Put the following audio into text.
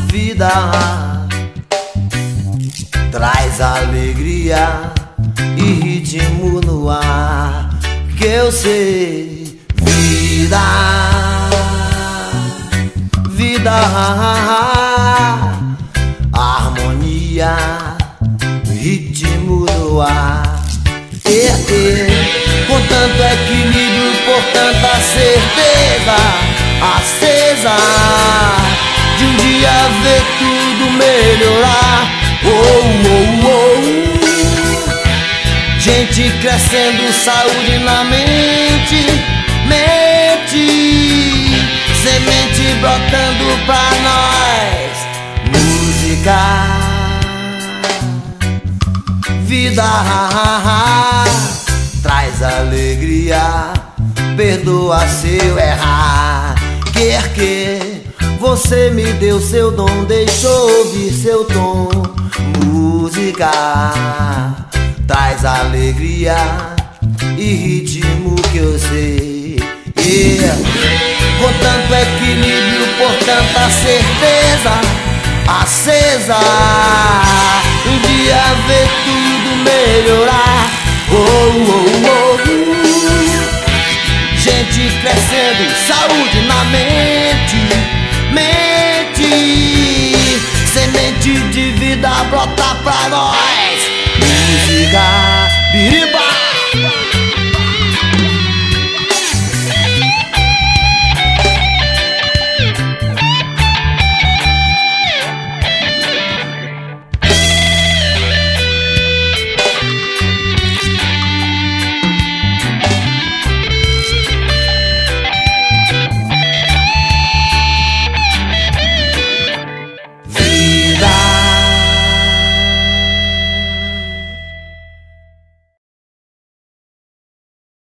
vida traz alegria e ritmo no ar, que eu sei. Vida, vida, harmonia, ritmo no ar, com tanto equilíbrio, por tanta certeza acesa de um dia ver tudo melhorar. Oh, oh, oh. Gente crescendo, saúde na mente, semente brotando pra nós, música, vida traz alegria, perdoa se eu errar. Quer que você me deu seu dom, deixou ouvir seu tom. Música traz alegria e ritmo que eu sei. Com tanto equilíbrio, por tanta certeza acesa, um dia ver tudo melhorar. Oh, oh, oh. Gente crescendo, saúde na mente, semente de vida brota pra nós.